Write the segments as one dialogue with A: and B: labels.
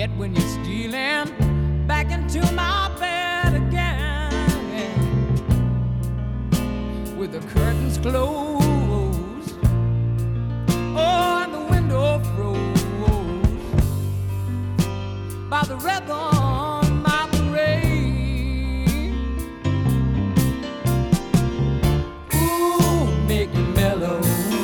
A: forget when you're stealing back into my bed again, with the curtains closed, oh, and the window froze by the rhythm of the rain. Ooh, make it mellow.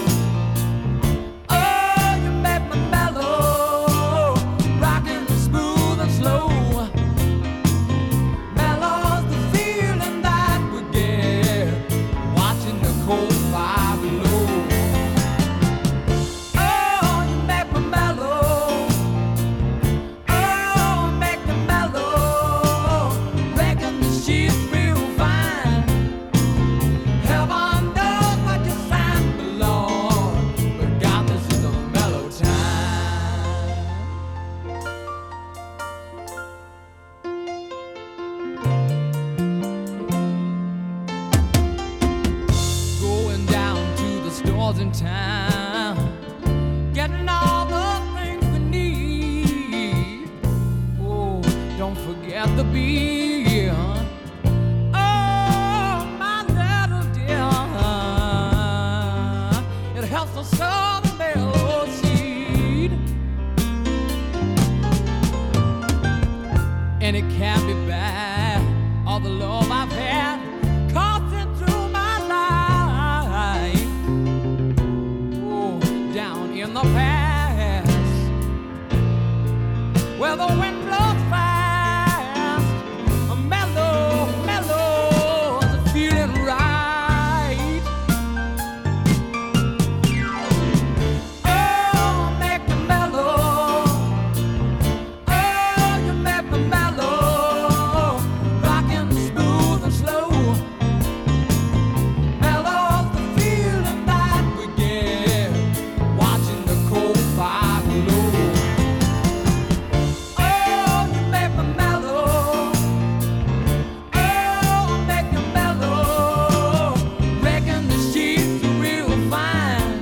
A: In town, getting all the things we need. Oh, don't forget the beer. Oh, my little dear, it helps us sow the mellow seed, and it can't be bad. All the love I've had coursing through my life in the past, where the wind blows fast, a mellow, mellow, feeling right. Oh, make me mellow. Oh, you make me mellow, rocking smooth and slow. Mellow's the feeling that we get, watching the cold fire glow. Oh, you make me mellow. Oh, make me mellow, making the sheets real fine.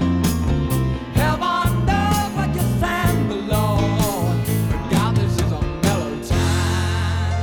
A: Heaven knows what you sang below, but God, this is a mellow time.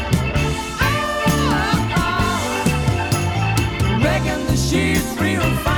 A: She's real fine.